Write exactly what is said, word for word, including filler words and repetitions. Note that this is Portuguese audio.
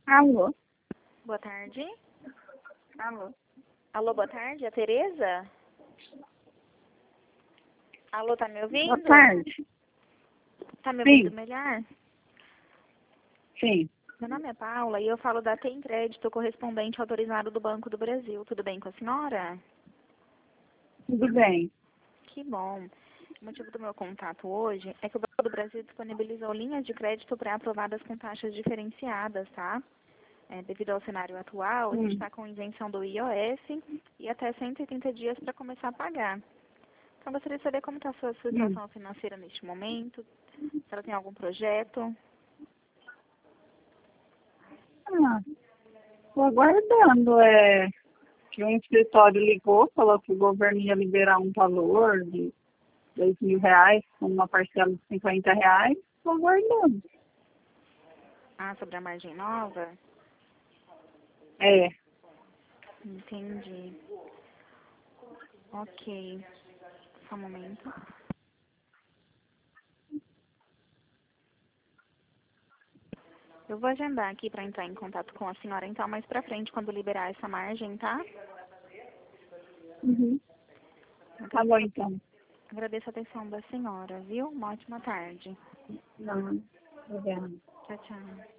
Alô? Boa tarde. Alô? Alô, boa tarde, é a Tereza? Alô, tá me ouvindo? Boa tarde. Tá me Sim. ouvindo melhor? Sim. Meu nome é Paula e eu falo da Tem Crédito Correspondente Autorizado do Banco do Brasil. Tudo bem com a senhora? Tudo bem. Que bom. O motivo do meu contato hoje é que o Banco do Brasil disponibilizou linhas de crédito pré-aprovadas com taxas diferenciadas, tá? É, devido ao cenário atual, a gente Hum. está com isenção do I O S e até cento e oitenta dias para começar a pagar. Então, gostaria de saber como está a sua Hum. situação financeira neste momento, se ela tem algum projeto. Ah, tô aguardando. É, que um escritório ligou, falou que o governo ia liberar um valor de dois mil reais com uma parcela de cinquenta reais. Tô aguardando. Ah, sobre a margem nova? É. Entendi. Ok. Só um momento. Eu vou agendar aqui para entrar em contato com a senhora, então, mais pra frente, quando liberar essa margem, tá? Uhum. Tá bom, Agradeço, então. agradeço a atenção da senhora, viu? Uma ótima tarde. Não. Obrigada. Tchau, tchau.